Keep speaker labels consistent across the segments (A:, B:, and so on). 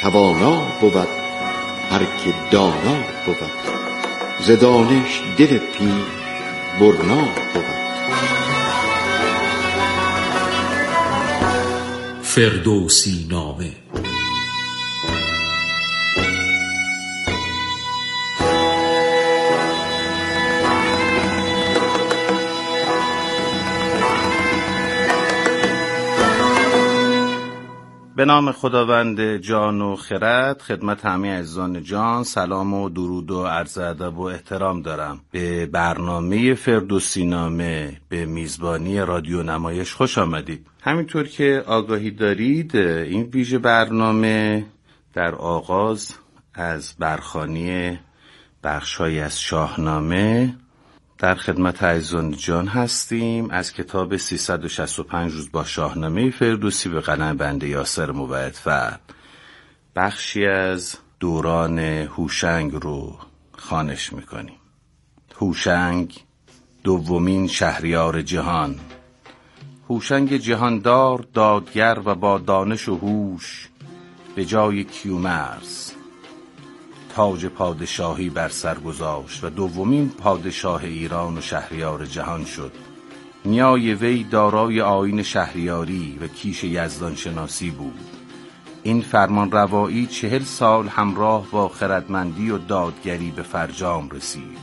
A: توانا بود، هر که دانا بود. ز دانش دل پیر برنا بود.
B: فردوسی نامه.
C: به نام خداوند جان و خرد، خدمت همه عزیزان جان سلام و درود و عرض ادب و احترام دارم. به برنامه فردوسی نامه به میزبانی رادیو نمایش خوش آمدید. همینطور که آگاهی دارید این ویژه برنامه در آغاز از برخوانی بخش‌هایی از شاهنامه در خدمت عزیزان جان هستیم از کتاب 365 روز با شاهنامه فردوسی به قلم بنده یاسر موعدفر. بخشی از دوران هوشنگ رو خوانش میکنیم. هوشنگ دومین شهریار جهان، هوشنگ جهاندار دادگر و با دانش و هوش به جای کیومرث تاج پادشاهی بر سر گذاشت و دومین پادشاه ایران و شهریار جهان شد. نیای وی دارای آیین شهریاری و کیش یزدان شناسی بود. این فرمان روایی 40 سال همراه با خردمندی و دادگری به فرجام رسید.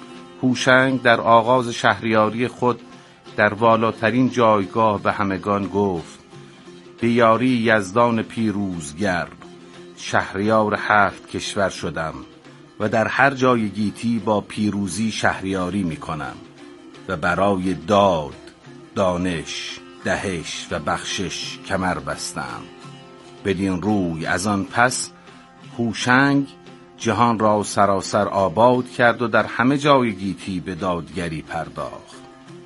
C: هوشنگ در آغاز شهریاری خود در والاترین جایگاه به همگان گفت: به یاری یزدان پیروزگر شهریار 7 کشور شدم و در هر جای گیتی با پیروزی شهریاری می کنم و برای داد، دانش، دهش و بخشش کمر بستم. بدین روی از آن پس هوشنگ جهان را سراسر آباد کرد و در همه جای گیتی به دادگری پرداخت.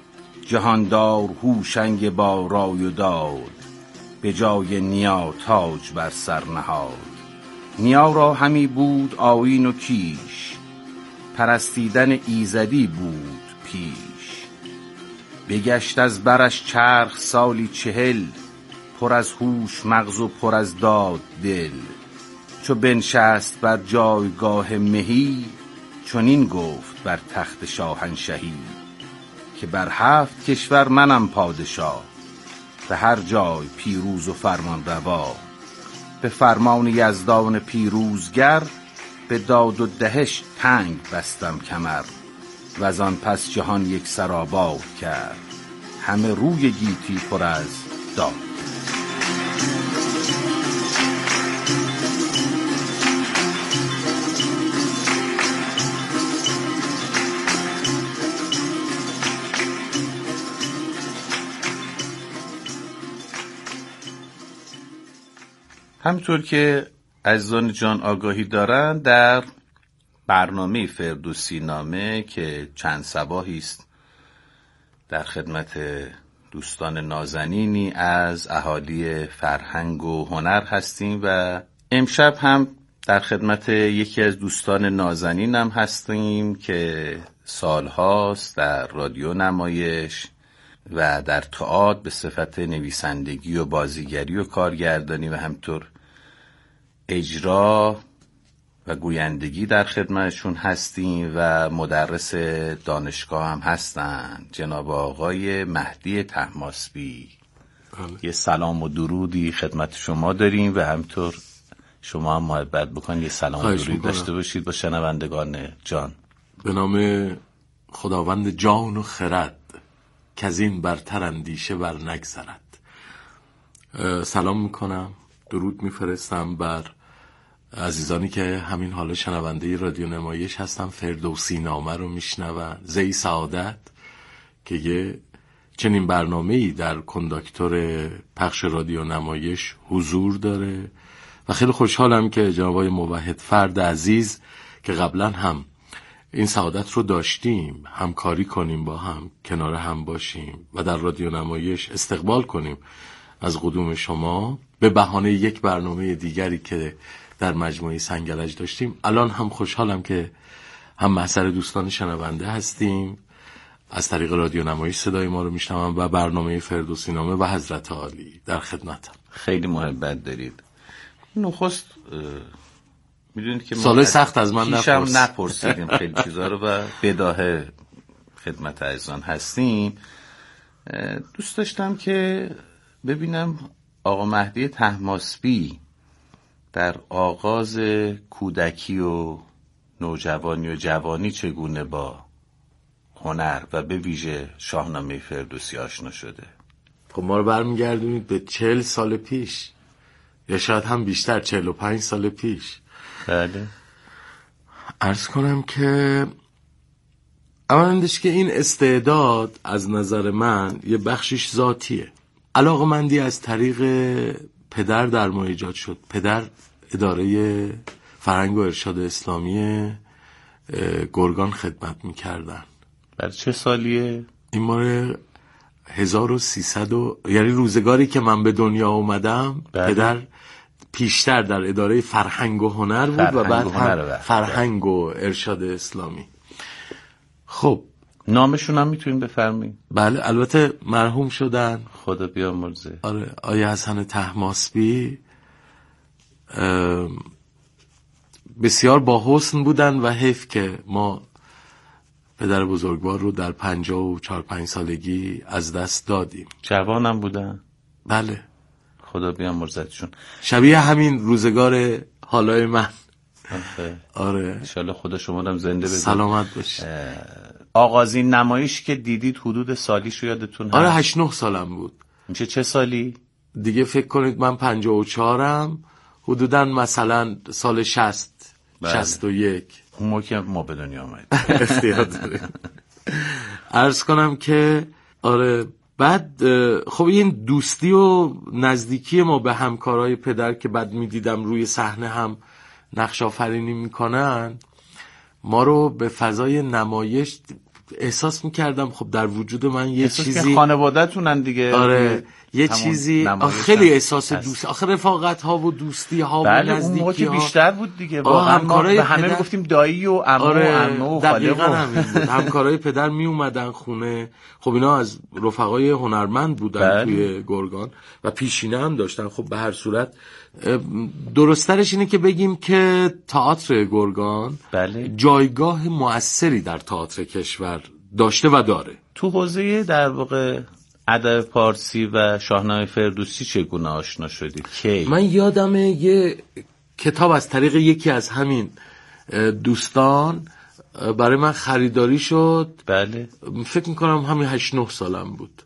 C: جهاندار هوشنگ با رای و داد، به جای نیا تاج بر سر نهاد. نیا را همی بود آیین و کیش، پرستیدن ایزدی بود پیش. بگشت از برش چرخ سالی 40، پر از هوش مغز و پر از داد دل. چو بنشست بر جایگاه مهی، چنین گفت بر تخت شاهنشهی. که بر 7 کشور منم پادشاه، به هر جای پیروز و فرمان روا. به فرمان یزدان پیروزگر، به داد و دهش تنگ بستم کمر. و از آن پس جهان یک سر آباد کرد، همه روی گیتی پر از داد. همطور که عزیزان جان آگاهی دارن، در برنامه فردوسی نامه که چند صباحی است در خدمت دوستان نازنینی از اهالی فرهنگ و هنر هستیم و امشب هم در خدمت یکی از دوستان نازنینم هستیم که سالهاست در رادیو نمایش و در تئاتر به صفت نویسندگی و بازیگری و کارگردانی و همطور اجرا و گویندگی در خدمتشون هستیم و مدرس دانشگاه هم هستن، جناب آقای مهدی طهماسبی. یه سلام و درودی خدمت شما داریم و همطور شما هم محبت بکن یه سلام و درودی داشته باشید با شنوندگان جان.
D: به نام خداوند جان و خرد، که از این برتر اندیشه بر نگذرد. سلام میکنم، درود میفرستم بر عزیزانی که همین حالا شنونده رادیو نمایش هستن، فردوسی نامه رو میشنون. زی سعادت که یه چنین برنامه‌ای در کنداکتور پخش رادیو نمایش حضور داره و خیلی خوشحالم که جناب آقای موحدفر عزیز که قبلا هم این سعادت رو داشتیم همکاری کنیم، با هم کنار هم باشیم و در رادیو نمایش استقبال کنیم از قدوم شما به بهانه یک برنامه دیگری که در مجموعه سنگرج داشتیم. الان هم خوشحالم که هم محضر دوستان شنونده هستیم، از طریق رادیو نمایش صدای ما رو میشنوم و برنامه فردوسی نامه و حضرت عالی در خدمتم.
C: خیلی محبت دارید. نخست میدونید که
D: سال سخت از من
C: نپرسیدیم خیلی چیزا رو و بداهه خدمت عزیزان هستیم. دوست داشتم که ببینم آقا مهدی طهماسبی در آغاز کودکی و نوجوانی و جوانی چگونه با هنر و به ویژه شاهنامه فردوسی آشنا شده.
D: خب ما رو برمیگردونید به 40 سال پیش یا شاید هم بیشتر، 45 سال پیش.
C: بله.
D: عرض کنم که اولندش که این استعداد از نظر من یه بخشش ذاتیه. علاقه‌مندی از طریق پدر در ما ایجاد شد. پدر اداره فرهنگ و ارشاد اسلامی گرگان خدمت میکردن.
C: برای چه سالیه؟
D: این ماره 1300 یعنی روزگاری که من به دنیا اومدم.
C: بله.
D: پدر پیشتر در اداره فرهنگ و هنر بود و بعد هم فرهنگ و ارشاد اسلامی. خب
C: نامشون هم میتونیم بفرمایید؟
D: بله البته مرحوم شدن،
C: خدا بیامرزه.
D: آره، آیه حسن طهماسبی بسیار با حسن بودن و حیف که ما پدر بزرگوار رو در 54-5 سالگی از دست دادیم.
C: جوانم بودن؟
D: بله.
C: خدا بیامرزتشون.
D: شبیه همین روزگار حالای من. آره
C: انشالله خدا شما رو زنده بذاره.
D: سلامت باشی.
C: آغازین نمایش که دیدید حدود سالیشو یادتون هست؟
D: آره 8-9 سالم بود.
C: میشه چه سالی؟
D: دیگه فکر کنید من 54م، حدوداً مثلا سال 60.
C: بله.
D: 61
C: اون موقع که ما به دنیا آمدیم.
D: اختیار داریم. عرض کنم که آره بعد خب این دوستی و نزدیکی ما به همکارای پدر که بعد میدیدم روی صحنه هم نقش آفرینی میکنن، ما رو به فضای نمایش احساس میکردم. خب در وجود من یه چیزی،
C: خانواده‌تونن دیگه.
D: آره یه چیزی خیلی احساس دوستی، آخه رفاقت ها و دوستی ها و
C: بله
D: نزدیکی ها.
C: اون موقع که بیشتر بود دیگه. واقعا ما به همه میگفتیم دایی و عمو و عمه و خاله.
D: همین بود. همکارای پدر می اومدن خونه. خب اینا از رفقای هنرمند بودن توی گرگان و پیشینه هم داشتن. خب به هر صورت درسترش اینه که بگیم که تئاتر گرگان جایگاه مؤثری در تئاتر کشور داشته و داره.
C: تو حوزه در واقع ادب پارسی و شاهنامه فردوسی چگونه آشنا شدید؟ کی؟
D: من یادمه یه کتاب از طریق یکی از همین دوستان برای من خریداری شد.
C: بله.
D: فکر میکنم همین 8-9 سالم بود.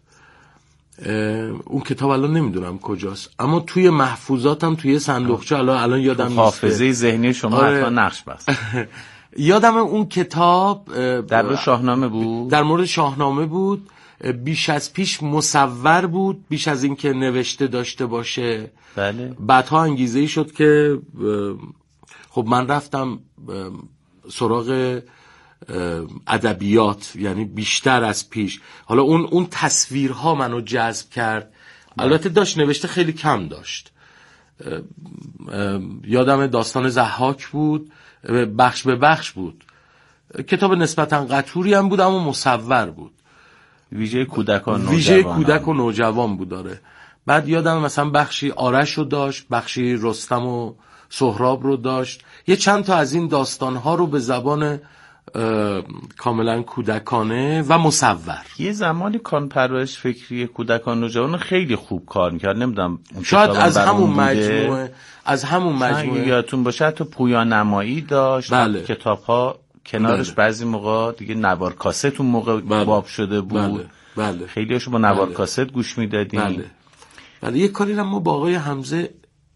D: اون کتاب الان نمیدونم کجاست، اما توی محفوظاتم توی صندوقچه الان یادم نیست.
C: حافظه ذهنی شما حتما نقش بست.
D: یادم اون کتاب
C: در مورد شاهنامه بود.
D: در مورد شاهنامه بود. بیش از پیش مصور بود، بیش از این که نوشته داشته باشه.
C: بله.
D: بعدها انگیزه‌ای شد که خب من رفتم سراغ ادبیات، یعنی بیشتر از پیش. حالا اون تصویرها منو جذب کرد. البته داشت نوشته خیلی کم داشت. یادم داستان ضحاک بود، بخش به بخش بود. کتاب نسبتا قطوری هم بود اما مصور بود.
C: ویژه کودکان
D: کودک و نوجوان بود. داره. بعد یادم مثلا بخشی آرش رو داشت، بخشی رستم و سهراب رو داشت. یه چند تا از این داستانها رو به زبان کاملا کودکانه و مصور.
C: یه زمانی کان پرورش فکری کودکان نوجوان خیلی خوب کار می‌کرد. نمیدونم
D: شاید از همون مجموعه
C: یادتون باشه حتی پویان نمایی داشت.
D: بله.
C: کتاب‌ها کنارش بعضی موقع دیگه نوار کاست اون موقع باب شده بود.
D: بله.
C: خیلی‌هاشو با نوار کاست گوش میدادیم.
D: بله. یه کاری هم ما با آقای حمزه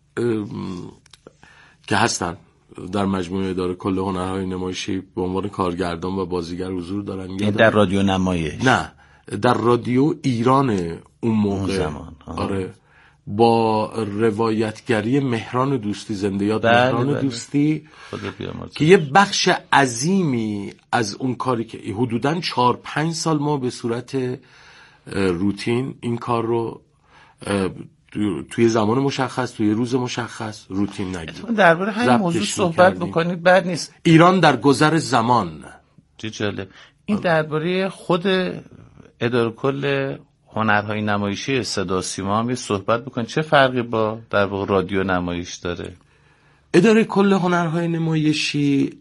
D: که هستن در مجموعه اداره کل هنرهای نمایشی به عنوان کارگردان و بازیگر حضور دارن.
C: در رادیو نمایش؟
D: نه، در رادیو ایران اون موقع.
C: زمان.
D: آره. با روایتگری مهران دوستی، زنده یاد مهران دوستی، که یه بخش عظیمی از اون کاری که حدوداً 4-5 سال ما به صورت روتین این کار رو توی زمان مشخص، توی روز مشخص روتین نگیریم.
C: درباره همین موضوع صحبت بکنید بد نیست.
D: ایران در گذر زمان.
C: چه جالب. این درباره خود اداره کل هنرهای نمایشی صدا و سیما هم یه صحبت بکن. چه فرقی با در واقع رادیو نمایش داره؟
D: اداره کل هنرهای نمایشی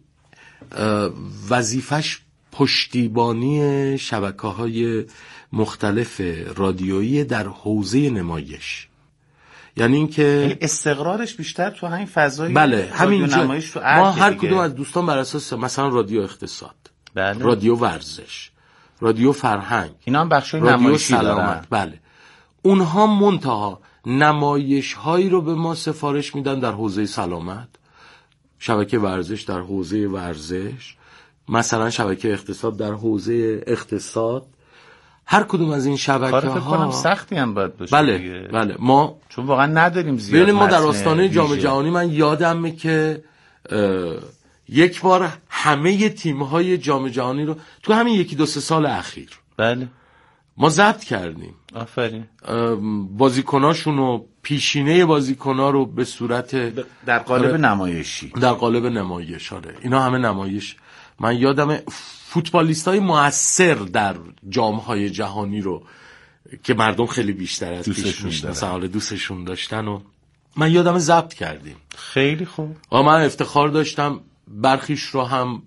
D: وظیفش پشتیبانی شبکه‌های مختلف رادیویی در حوزه نمایش، یعنی اینکه
C: استقرارش بیشتر تو همین فضای
D: بله همینجا.
C: نمایش تو
D: ما هر کدوم از دوستان بر اساس مثلا رادیو اقتصاد،
C: بله،
D: رادیو ورزش، رادیو فرهنگ،
C: اینا هم بخشای
D: رادیو
C: نمایشی
D: سلامت
C: دارن.
D: بله، اونها منتها نمایش هایی رو به ما سفارش میدن در حوزه سلامت، شبکه ورزش در حوزه ورزش، مثلا شبکه اقتصاد در حوزه اقتصاد. هر کدوم از این شبکه
C: کار فکر
D: ها
C: کنم سختی هم باید باشه.
D: بله بله، ما
C: چون واقعا نداریم زیاد.
D: ببینید ما در آستانه جام جهانی من یادمه که یک بار همه تیم‌های جام جهانی رو تو همین 1-2 سال اخیر
C: بله
D: ما ضبط کردیم.
C: آفرین.
D: بازیکناشون و پیشینه بازیکنا رو به صورت
C: در قالب نمایشی،
D: در قالب نمایش. آره اینا همه نمایش. من یادمه فوتبالیستای موثر در جام‌های جهانی رو که مردم خیلی بیشتر از پیش مثلا دوستشون داشتن و من یادم ضبط کردیم.
C: خیلی خوب.
D: من افتخار داشتم برخیش رو هم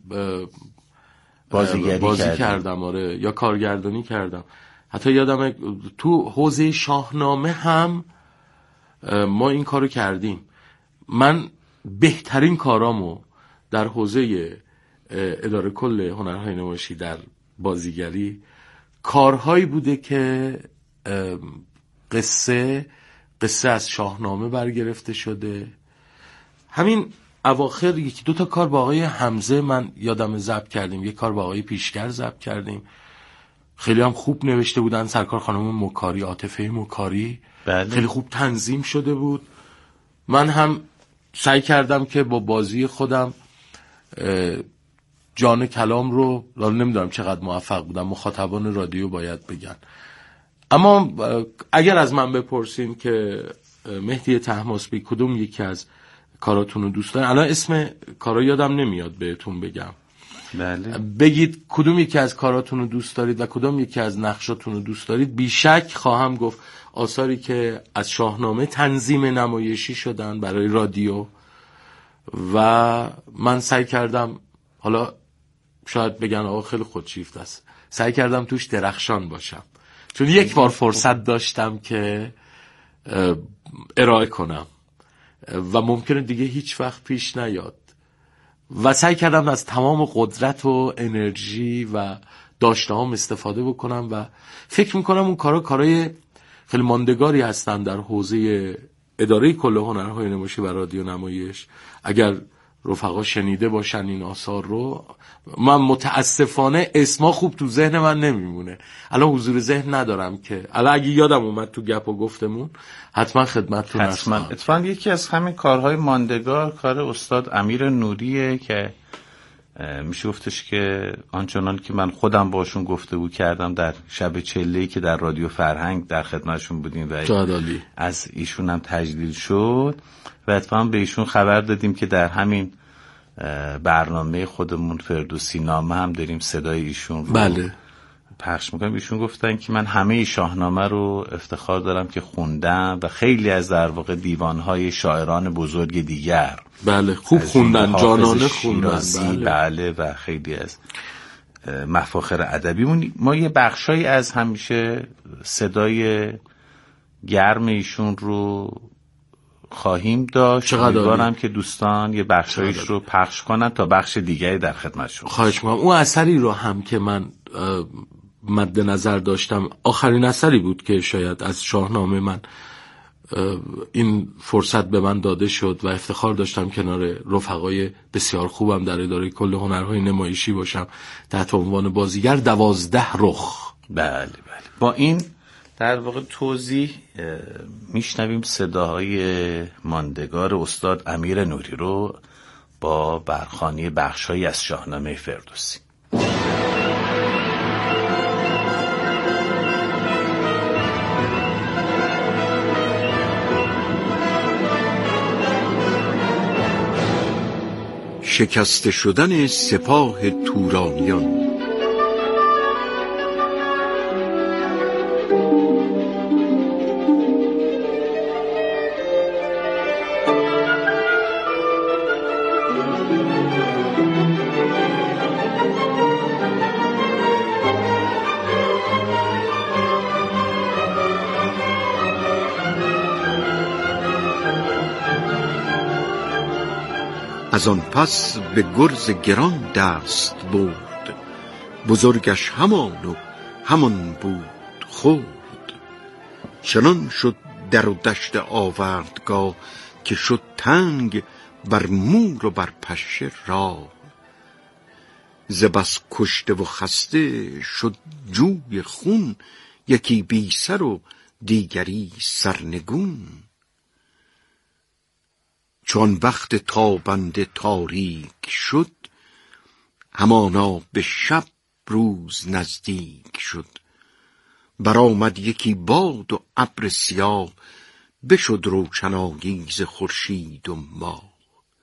D: بازی کردم، آره، یا کارگردانی کردم. حتی یادم تو حوزه شاهنامه هم ما این کارو کردیم. من بهترین کارامو در حوزه اداره کل هنرهای نمایشی در بازیگری کارهایی بوده که قصه از شاهنامه برگرفته شده. همین اواخر 1-2 تا کار با آقای حمزه من یادم ضبط کردیم، یک کار با آقای پیشگر ضبط کردیم، خیلی هم خوب نوشته بودن. سرکار خانم مکاری، عاطفه مکاری، بله. خیلی خوب تنظیم شده بود. من هم سعی کردم که با بازی خودم جان کلام رو، نمیدونم چقدر موفق بودم، مخاطبان رادیو باید بگن. اما اگر از من بپرسین که مهدی طهماسبی کدوم یکی از کاراتون رو دوست دارین، الان اسم کارا یادم نمیاد بهتون بگم،
C: بله.
D: بگید کدوم یکی از کاراتون رو دوست دارید و کدوم یکی از نقشاتون رو دوست دارید، بیشک خواهم گفت آثاری که از شاهنامه تنظیم نمایشی شدن برای رادیو و من سعی کردم، حالا شاید بگن آقا خیلی خودشیفته است، سعی کردم توش درخشان باشم، چون یک بار فرصت داشتم که ارائه کنم و ممکنه دیگه هیچ وقت پیش نیاد و سعی کردم از تمام قدرت و انرژی و داشته‌هام استفاده بکنم و فکر میکنم اون کارهای خیلی ماندگاری هستن در حوزه اداره کل هنرهای نمایشی و رادیو نمایش. اگر رفقا شنیده باشن این آثار رو، من متاسفانه اسما خوب تو ذهن من نمیمونه، الان حضور ذهن ندارم که الان اگه یادم اومد تو گپ و گفتمون حتما خدمتتون هستم.
C: اتفاقا یکی از همین کارهای ماندگار کار استاد امیر نوریه که میشه گفتش که آنچنان که من خودم باشون گفتگو کردم در شب چله‌ای که در رادیو فرهنگ در خدمتشون بودیم و از ایشون هم تجلیل شد و اتفاقا به ایشون خبر دادیم که در همین برنامه خودمون فردوسی نامه هم داریم صدای ایشون رو
D: بله
C: پخش میکنم. ایشون گفتن که من همه شاهنامه رو افتخار دارم که خوندم و خیلی از در واقع دیوانهای شاعران بزرگ دیگر
D: بله خوب خوندن، جانانه خوندن
C: بله و خیلی از مفاخر ادبیمون. ما یه بخشایی از همیشه صدای گرم ایشون رو خواهیم داشت. امیدوارم که دوستان یه بخشایش رو پخش کنن تا بخش دیگری در خدمتشون.
D: خواهش می‌کنم. اون اثری رو هم که من مد نظر داشتم، آخرین اثری بود که شاید از شاهنامه من این فرصت به من داده شد و افتخار داشتم کنار رفقای بسیار خوبم در اداره کل هنرهای نمایشی باشم تحت عنوان بازیگر 12 رخ.
C: بله. با این در واقع توضیح میشنویم صداهای ماندگار استاد امیر نوری رو با برخوانی بخشایی از شاهنامه فردوسی.
A: شکسته شدن سپاه تورانیان. از آن پس به گرز گران دست برد، بزرگش همان و همان بود خرد. چنان شد در و دشت آوردگاه، که شد تنگ بر مور و بر پشه راه. ز بس کشته و خسته شد جوی خون، یکی بی سر و دیگری سرنگون. چون وقت تابنده تاریک شد، همانا به شب روز نزدیک شد. برآمد یکی باد و ابر سیاه، بشد روشنایی خورشید و ماه.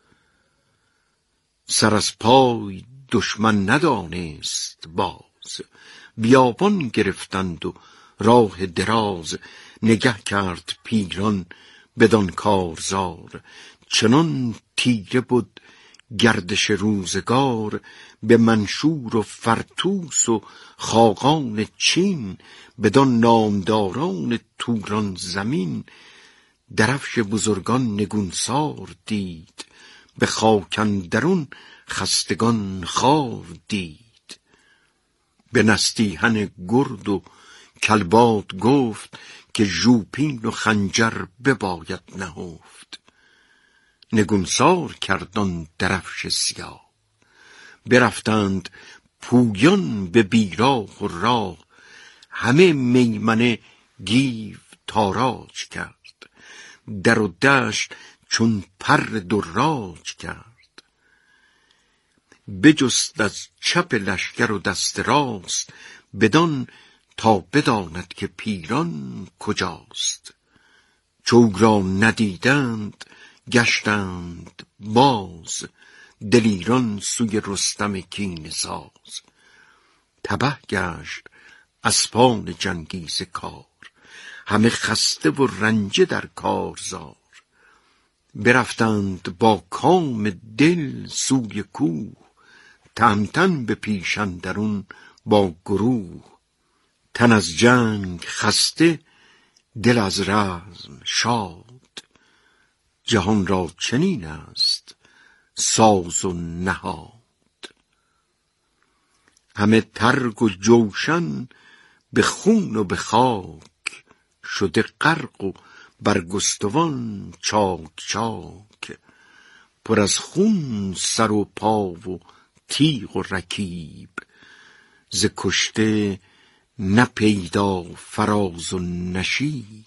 A: سر از پای دشمن ندانست باز، بیابان گرفتند و راه دراز. نگه کرد پیران بدان کارزار، چنان تیره بود گردش روزگار. به منشور و فرتوس و خاقان چین، بدان نامداران توران زمین. درفش بزرگان نگونسار دید، به خاک اندرون خستگان خوار دید. به نستیهن گرد و کلباد گفت، که ژوپین و خنجر بباید نهفت. نگونسار کردان درفش سیاه، برفتند پویان به بیراه و راه. همه میمنه گیو تاراج کرد، در و دشت چون پر دراج کرد. بجست از چپ لشکر و دست راست، بدان تا بداند که پیران کجاست. چو را ندیدند گشتند باز، دلیران سوی رستم کینه ساز. تبه گشت اسپان جنگیز کار، همه خسته و رنجه در کارزار. برفتند با کام دل سوی کوه، تهمتن به پیش اندرون با گروه. تن از جنگ خسته دل از رزم شاد، جهان را چنین است ساز و نهاد. همه ترگ و جوشن به خون و به خاک، شده غرق و برگستوان چاک چاک. پر از خون سر و پا و تیغ و رکیب، ز کشته نه پیدا فراز و نشیب.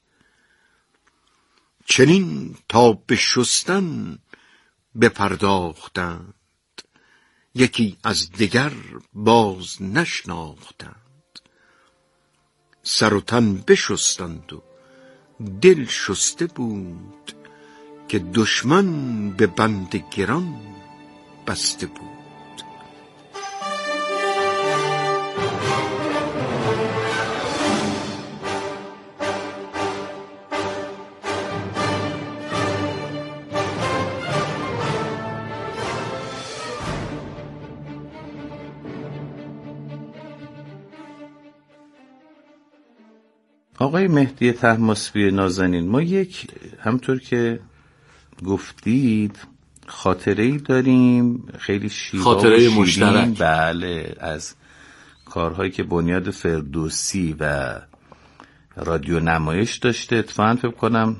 A: چنین تا به شستن بپرداختند، یکی از دگر باز نشناختند. سر و تن بشستند و دل شسته بود، که دشمن به بند گران بسته بود.
C: آقای مهدی طهماسبی نازنین، ما همطور که گفتید خاطره‌ای داریم خیلی شیوا
D: خاطره
C: و
D: مشترک،
C: بله، از کارهایی که بنیاد فردوسی و رادیو نمایش داشته. اتفاقاً فکر کنم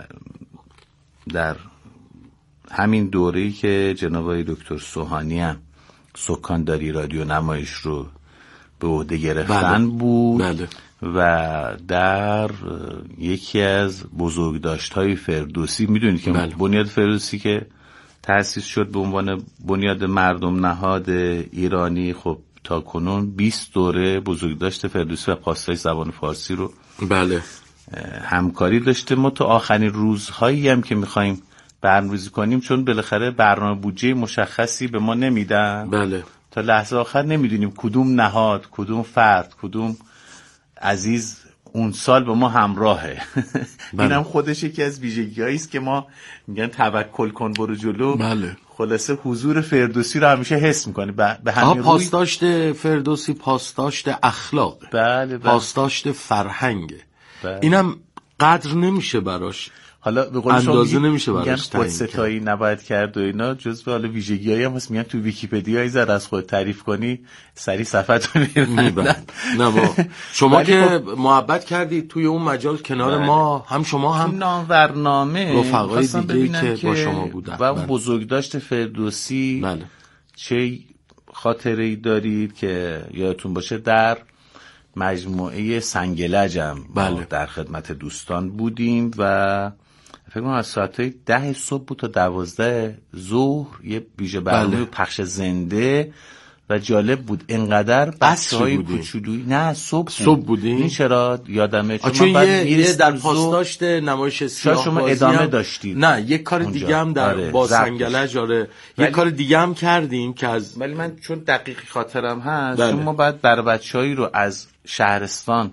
C: در همین دوره‌ای که جناب آقای دکتر سوهانی هم سکانداری رادیو نمایش رو به عهده گرفتن بود.
D: بله.
C: و در یکی از بزرگداشت‌های فردوسی، میدونید که بنیاد فردوسی که تأسیس شد به عنوان بنیاد مردم نهاد ایرانی، خب تا کنون 20 دوره بزرگداشت فردوسی و پاسداشت زبان فارسی رو
D: بله
C: همکاری داشته. ما تا آخرین روزهایی هم که می‌خوایم برنامه‌ریزی کنیم، چون بالاخره برنامه بودجه مشخصی به ما نمیدن،
D: بله،
C: تا لحظه آخر نمیدونیم کدوم نهاد، کدوم فرد، کدوم عزیز اون سال با ما همراهه. اینم خودش یکی از ویژگی‌هایی است که ما میگن توکل کن برو جلو.
D: بله.
C: خلاصه حضور فردوسی رو همیشه حس می‌کنی. به همین
D: پاسداشت فردوسی پاسداشت اخلاق،
C: بله.
D: پاسداشت فرهنگ.
C: بله.
D: اینم قدر نمیشه براش،
C: حالا به قول
D: اندازه نمیشه براش
C: خود ستایی نباید کرد و اینا جزء حالا ویژگی‌هایی هم هست. میگن تو ویکی‌پدیا ای ذره از خود تعریف کنی سری صفحه‌تون میبندن.
D: نه شما که محبت کردید توی اون مجال کنار ما، هم شما هم
C: نامورنامه
D: رفقای دیگه که با شما بودن
C: و اون بزرگداشت فردوسی.
D: بله.
C: چه خاطره‌ای دارید که یادتون باشه؟ در مجموعه سنگلجم
D: بله.
C: در خدمت دوستان بودیم و فکر کنم از ساعت 10 صبح بود تا 12 ظهر یه ویژه برنامه
D: بله.
C: پخش زنده و جالب بود. انقدر بچه‌های کوچولویی نه صبح
D: بودیم.
C: این چرا یادمه
D: چون یه در پاسداشت نمایش سیاه
C: شما ادامه داشتید.
D: نه یک کار دیگه هم در با سنگلج یک کار دیگه هم کردیم که از
C: ولی من چون دقیقی خاطرم هست
D: بله.
C: چون ما بعد در بچه‌هایی رو از شهرستان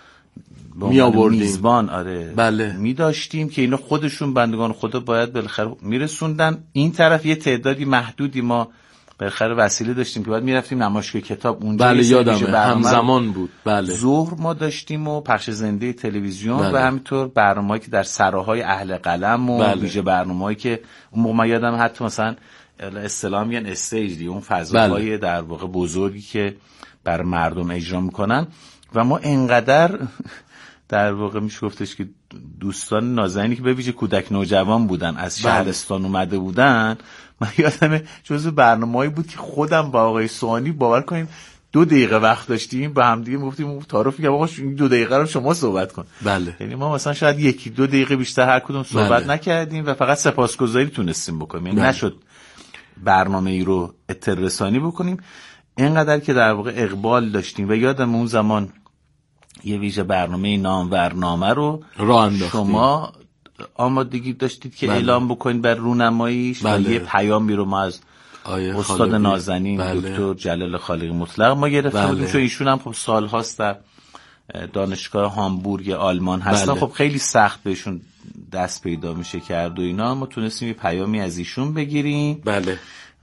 D: می آوردیم
C: میزبان
D: بله.
C: می داشتیم که اینا خودشون بندگان خدا باید بالاخره میرسوندن این طرف. یه تعدادی محدودی ما بالاخره وسیله داشتیم که بعد میرفتیم نمایشگاه کتاب اونجا.
D: بله یادمه همزمان بود. بله
C: ظهر ما داشتیم و پخش زنده تلویزیون
D: بله.
C: و همینطور برنامه‌ای که در سراهای اهل قلم و
D: بله.
C: ویژه برنامه‌ای که اون موقع یادم حتی مثلا اصطلاحاً میگن استیج دی اون فضاهای
D: بله.
C: در واقع بزرگی که بر مردم اجرا میکنن و ما انقدر در واقع میشه گفتش که دوستان نازنینی که به ویژه کودک نوجوان بودن از شهرستان اومده بودن، من یادمه جزو برنامه‌ای بود که خودم با آقای سوانی باور کنیم 2 دقیقه وقت داشتیم با هم دیگه گفتیم تعارف کردیم آقا 2 دقیقه رو شما صحبت کن.
D: بله.
C: یعنی ما مثلا شاید 1-2 دقیقه بیشتر هر کدوم صحبت
D: بله.
C: نکردیم و فقط سپاسگزاری تونستیم بکنیم. یعنی نشد برنامه‌ای رو اطلاع رسانی بکنیم. اینقدر که در واقع اقبال داشتیم و یادم اون زمان یه ویژه برنامه نامورنامه رو
D: راه انداختیم.
C: شما آمادگی داشتید که
D: بله.
C: اعلام بکنید بر رونماییش
D: بله.
C: و یه پیامی رو ما از استاد نازنین
D: بله.
C: دکتر جلال خالقی مطلق ما گرفته بودیم. چون ایشون هم خب سالهاست در دانشگاه هامبورگ آلمان هستن.
D: بله.
C: خب خیلی سخت بهشون دست پیدا میشه کرد و اینا. ما تونستیم یه پیامی از ایشون بگیریم.
D: بله.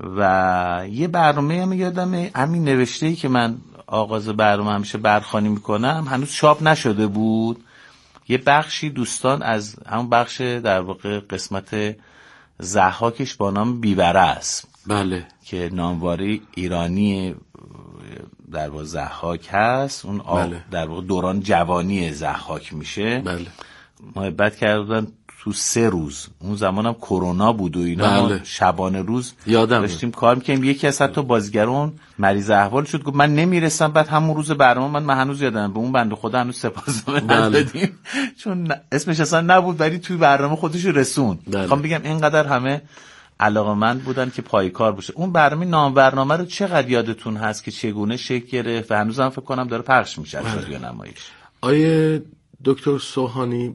C: و یه برنامه هم یادمه همین نوشته‌ای که من آغاز برنامه همیشه برخوانی میکنم هنوز چاپ نشده بود. یه بخشی دوستان از همون بخش در واقع قسمت ضحاکش با نام بیبره است.
D: بله.
C: که نامواره ایرانی در واقع ضحاک هست. اون
D: بله.
C: در واقع دوران جوانی ضحاک میشه.
D: بله.
C: محبت کردن تو 3 روز. اون زمانم کرونا بود و اینا.
D: بله.
C: شبانه روز
D: یادم
C: داشتیم کار میکنیم. یکی از حتی بازیگران مریض احوال شد گفت من نمیرسم. بعد همون روز برنامه من هنوز یادم به اون بنده خدا هنوز سپاسنامه ندادیم چون اسمش اصلا نبود ولی توی برنامه خودش رسون. میخوام بگم اینقدر همه علاقه‌مند بودن که پایکار باشه. اون برنامه نامورنامه رو چقدر یادتون هست که چگونه شکل گرفت و هنوزم فکر کنم داره پخش میشه از رادیو نمایش؟
D: آیه دکتر سوهانی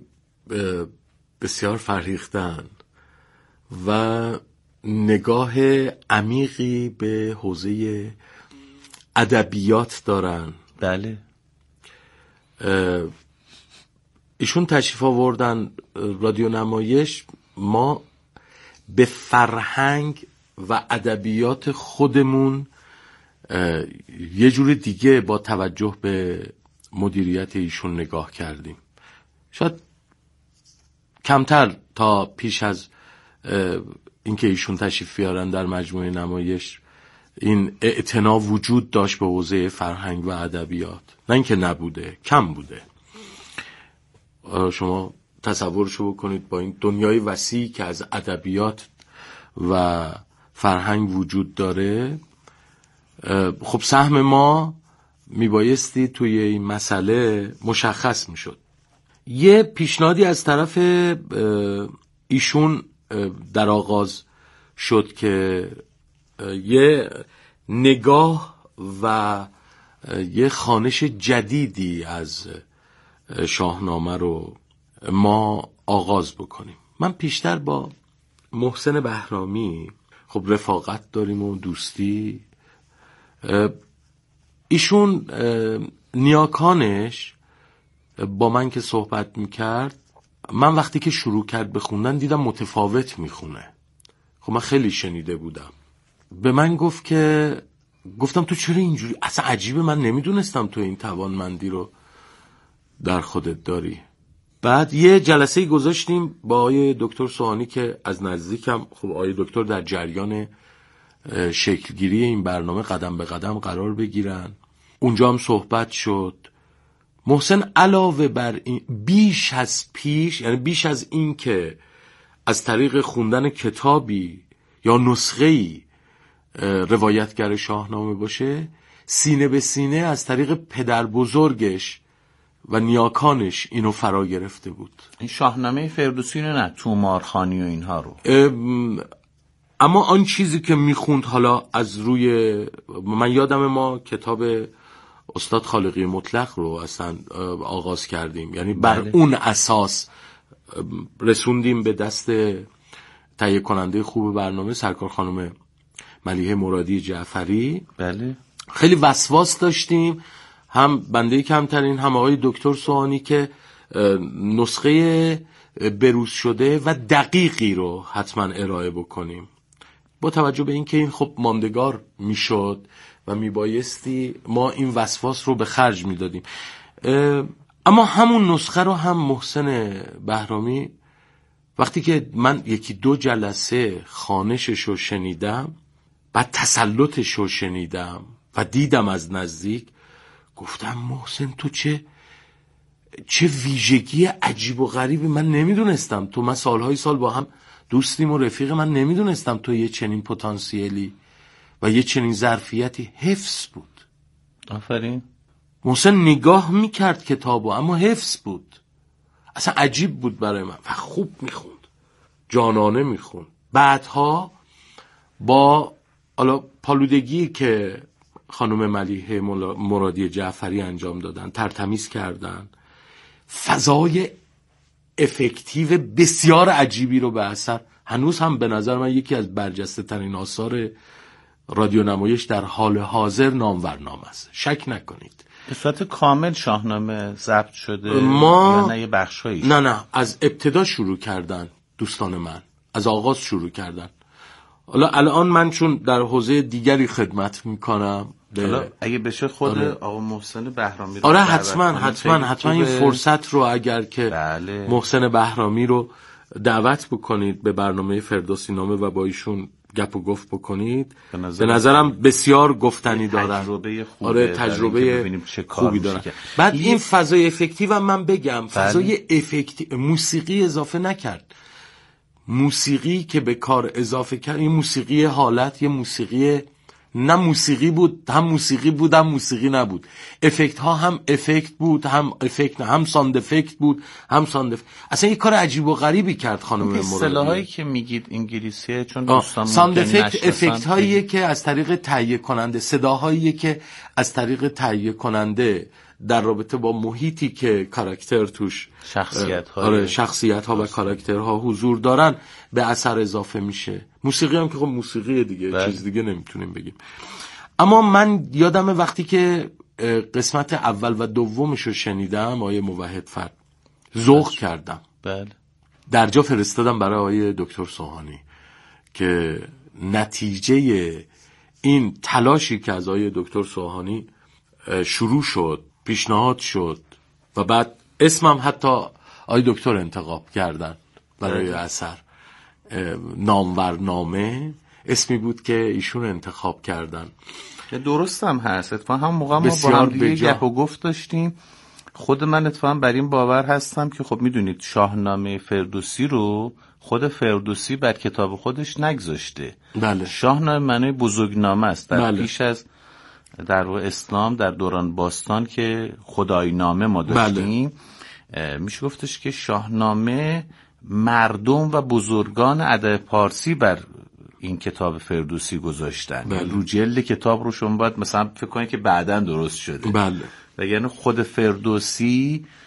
D: بسیار فرهیختن و نگاه عمیقی به حوزه ادبیات دارن.
C: بله.
D: ایشون تشریف آوردن رادیو نمایش. ما به فرهنگ و ادبیات خودمون یه جور دیگه با توجه به مدیریت ایشون نگاه کردیم. شاید کمتر تا پیش از اینکه ایشون تشریف بیارن در مجموعه نمایش این اعتنا وجود داشت به حوزه فرهنگ و ادبیات. نه اینکه نبوده، کم بوده. شما تصورشو بکنید با این دنیای وسیعی که از ادبیات و فرهنگ وجود داره، خب سهم ما میبایستی توی این مسئله مشخص میشد. یه پیشنهادی از طرف ایشون در آغاز شد که یه نگاه و یه خوانش جدیدی از شاهنامه رو ما آغاز بکنیم. من پیشتر با محسن بهرامی خب رفاقت داریم و دوستی. ایشون نیاکانش با من که صحبت میکرد، من وقتی که شروع کرد بخوندن دیدم متفاوت میخونه. خب من خیلی شنیده بودم. به من گفت که گفتم تو چرا اینجوری؟ اصلا عجیبه، من نمیدونستم تو این توانمندی رو در خودت داری. بعد یه جلسه گذاشتیم با آقای دکتر سوهانی که از نزدیکم خب آقای دکتر در جریان شکلگیری این برنامه قدم به قدم قرار بگیرن. اونجا هم صحبت شد. محسن علاوه بر این بیش از پیش، یعنی بیش از این که از طریق خوندن کتابی یا نسخه‌ای روایتگر شاهنامه باشه، سینه به سینه از طریق پدر بزرگش و نیاکانش اینو فرا گرفته بود.
C: این شاهنامه فردوسی رو نه، تومارخانی و اینها رو.
D: اما آن چیزی که میخوند حالا از روی، من یادم ما کتاب استاد خالقی مطلق رو اصلا آغاز کردیم، یعنی بر اون اساس رسوندیم به دست تهیه کننده خوب برنامه سرکار خانم ملیحه مرادی جعفری.
C: بله.
D: خیلی وسواس داشتیم، هم بنده کمترین هم آقای دکتر سوهانی، که نسخه بروز شده و دقیقی رو حتما ارائه بکنیم، با توجه به اینکه این خب ماندگار میشد و میبایستی ما این وسواس رو به خرج میدادیم. اما همون نسخه رو هم محسن بهرامی وقتی که من یکی دو جلسه خوانشش رو شنیدم، بعد تسلطش رو شنیدم و دیدم از نزدیک، گفتم محسن تو چه ویژگی عجیب و غریبی، من نمیدونستم تو، من سالهای سال با هم دوستیم و رفیق، من نمیدونستم تو یه چنین پتانسیلی و یه چنین ظرفیتی. حفظ بود.
C: آفرین.
D: محسن نگاه میکرد کتابو اما حفظ بود. اصلا عجیب بود برای من و خوب میخوند، جانانه میخوند. بعدها با پالودگی که خانم ملیحه مرادی جعفری انجام دادن، ترتمیز کردن، فضای افکتیو بسیار عجیبی رو به اثر، هنوز هم به نظر من یکی از برجسته ترین آثار رادیو نمایش در حال حاضر نامورنامه است، شک نکنید.
C: به صورت کامل شاهنامه ضبط شده
D: ما
C: یا نه یه بخشایش؟
D: نه از ابتدا شروع کردن دوستان من، از آغاز شروع کردن. حالا الان من چون در حوزه دیگری خدمت میکنم،
C: اگه بشه خود آقا محسن بهرامی رو
D: حتما این فرصت رو اگر که
C: بله.
D: محسن بهرامی رو دعوت بکنید به برنامه فردوسی نامه و با ایشون گپ و گفت بکنید، به نظرم بسیار گفتنی دارن. تجربه خوبی دارن. بعد این فضای افکتیو هم من بگم، فضای افکتیو، موسیقی اضافه نکرد. موسیقی که به کار اضافه کرد، این موسیقی حالت، یه موسیقی نه موسیقی بود، هم موسیقی بود هم موسیقی نبود. افکت ها هم افکت بود هم افکت، هم ساند افکت بود هم ساند افکت. اصلا یه کار عجیب و غریبی کرد خانم مرادی.
C: اصطلاحایی که میگید انگلیسیه، چون دوستان
D: ساند افکت افکت هاییه که از طریق تهیه کننده، صداهاییه که از طریق تهیه کننده در رابطه با محیطی که کاراکتر توش، شخصیت ها و کاراکترها حضور دارن به اثر اضافه میشه. موسیقی هم که خب موسیقی دیگه، چیز دیگه نمیتونیم بگیم. اما من یادم وقتی که قسمت اول و دومش رو شنیدم، آیه موحد فرد، ذوق کردم.
C: بله.
D: درجا فرستادم برای آیه دکتر سوهانی که نتیجه این تلاشی که از آیه دکتر سوهانی شروع شد، پیشنهاد شد و بعد اسمم حتی آقای دکتر انتخاب کردن برای اثر، نامورنامه اسمی بود که ایشون انتخاب کردن.
C: درست هم هست. اتفاقا هم موقع ما با هم دیگه گپ و گفت داشتیم. خود من اتفاقا بر این باور هستم که خب میدونید شاهنامه فردوسی رو خود فردوسی بر کتاب خودش نگذاشته.
D: بله.
C: شاهنامه معنی بزرگنامه است. در پیش از در اسلام، در دوران باستان که خدای نامه ما داشتیم، میشه گفتش که شاهنامه مردم و بزرگان ادب پارسی بر این کتاب فردوسی گذاشتن. رو جلد کتاب رو شما باید مثلا فکر کنید که بعداً درست شده.
D: بله.
C: و یعنی خود فردوسی